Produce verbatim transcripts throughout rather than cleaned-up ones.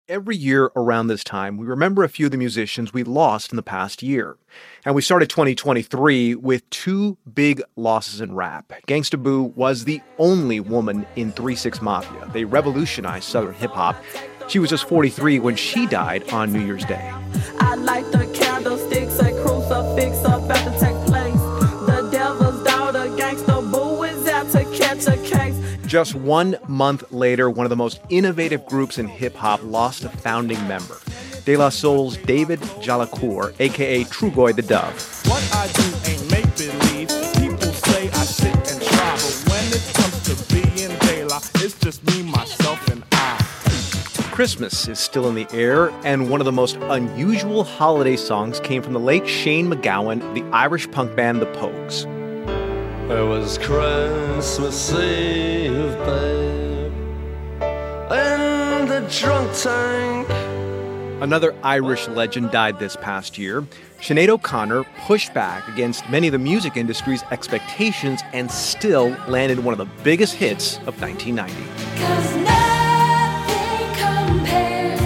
Every year around this time, we remember a few of the musicians we lost in the past year. And we started twenty twenty-three with two big losses in rap. Gangsta Boo was the only woman in three six Mafia. They revolutionized Southern hip-hop. She was just forty-three when she died on New Year's Day. I light the candlesticks, a crucifix about to take place. The devil's daughter, Gangsta Boo is out to catch a case. Just one month later, one of the most innovative groups in hip-hop lost a founding member. De La Soul's David Jalacour, a k a. Trugoy the Dove. What I do ain't make-believe. People say I sit and try, but when it comes to being De La, it's just me, myself, and I. Christmas is still in the air, and one of the most unusual holiday songs came from the late Shane MacGowan, the Irish punk band The Pogues. It was Christmas Eve, babe, in the drunk tank. Another Irish legend died this past year. Sinead O'Connor pushed back against many of the music industry's expectations and still landed one of the biggest hits of nineteen ninety. Cause nothing compares,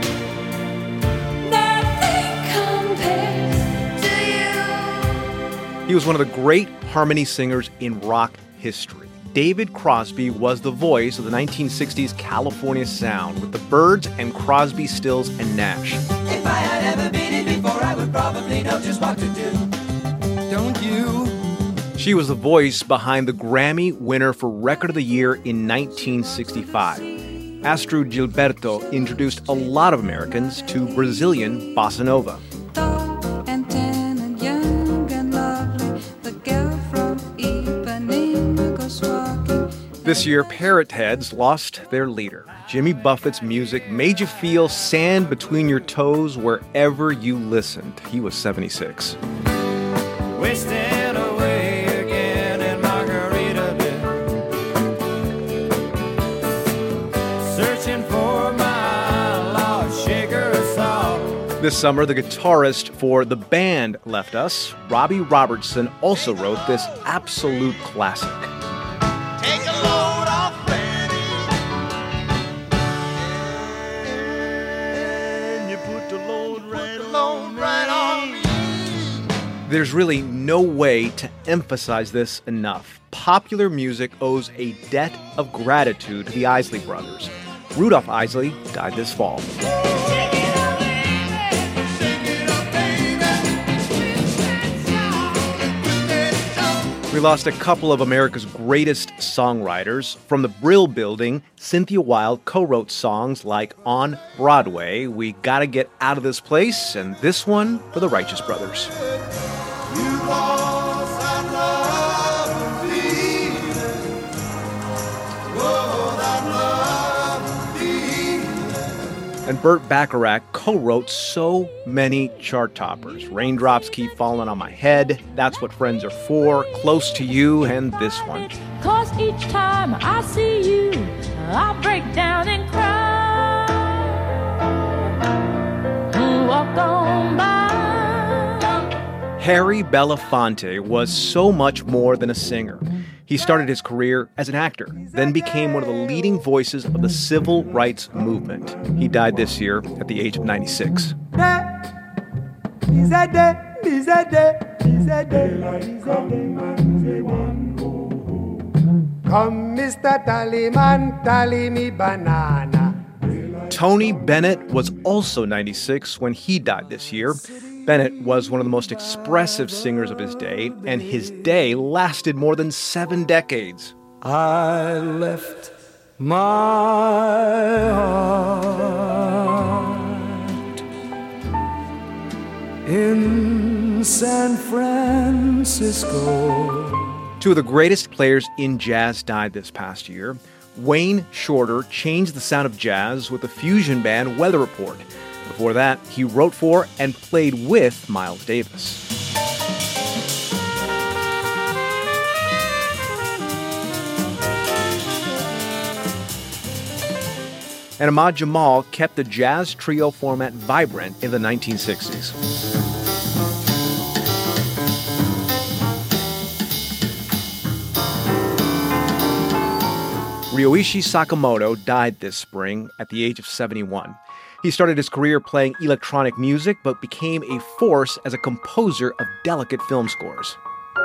nothing compares to you. He was one of the great harmony singers in rock history. David Crosby was the voice of the nineteen sixties California sound with the Byrds and Crosby, Stills, and Nash. If I had ever been it before, I would probably know just what to do. Don't you? She was the voice behind the Grammy winner for Record of the Year in nineteen sixty-five. Astrud Gilberto introduced a lot of Americans to Brazilian bossa nova. This year, Parrot Heads lost their leader. Jimmy Buffett's music made you feel sand between your toes wherever you listened. He was seventy-six. Wasting away again in Margaritaville, searching for my lost shaker of salt. This summer, the guitarist for the band left us. Robbie Robertson also wrote this absolute classic. Take a load off, Fanny, and you put the load right on, right on me. There's really no way to emphasize this enough. Popular music owes a debt of gratitude to the Isley Brothers. Rudolph Isley died this fall. We lost a couple of America's greatest songwriters. From the Brill Building, Cynthia Wilde co-wrote songs like On Broadway, We Gotta Get Out of This Place, and this one for the Righteous Brothers. And Burt Bacharach co-wrote so many chart toppers. Raindrops Keep Falling on My Head, That's What Friends Are For, Close to You, and this one. Cause each time I see you, I break down and cry. Walk on by. Harry Belafonte was so much more than a singer. He started his career as an actor, then became one of the leading voices of the civil rights movement. He died this year at the age of ninety-six. Come, Mister Tallyman, tally me banana. Tony Bennett was also ninety-six when he died this year. Bennett was one of the most expressive singers of his day, and his day lasted more than seven decades. I left my heart in San Francisco. Two of the greatest players in jazz died this past year. Wayne Shorter changed the sound of jazz with the fusion band Weather Report. Before that, he wrote for and played with Miles Davis. And Ahmad Jamal kept the jazz trio format vibrant in the nineteen sixties. Ryoichi Sakamoto died this spring at the age of seventy-one. He started his career playing electronic music, but became a force as a composer of delicate film scores.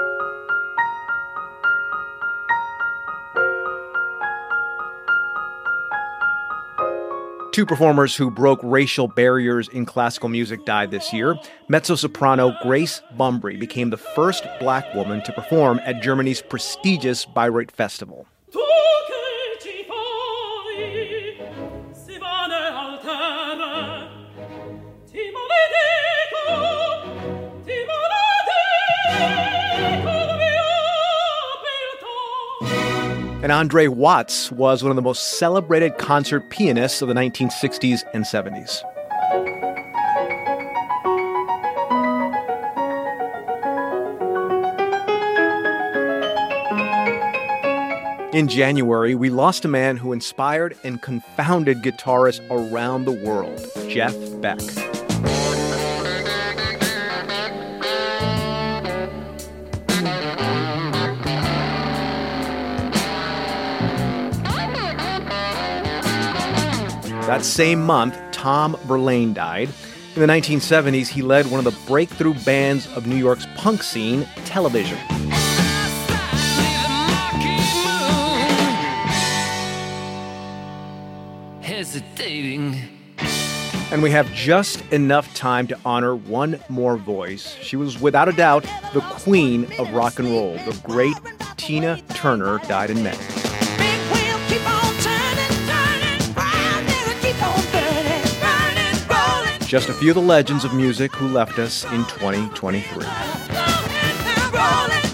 Two performers who broke racial barriers in classical music died this year. Mezzo-soprano Grace Bumbry became the first black woman to perform at Germany's prestigious Bayreuth Festival. And Andre Watts was one of the most celebrated concert pianists of the nineteen sixties and seventies. In January, we lost a man who inspired and confounded guitarists around the world, Jeff Beck. That same month, Tom Verlaine died. In the nineteen seventies, he led one of the breakthrough bands of New York's punk scene, Television. Hesitating. And we have just enough time to honor one more voice. She was, without a doubt, the queen of rock and roll. The great Tina Turner died in May. Just a few of the legends of music who left us in twenty twenty-three.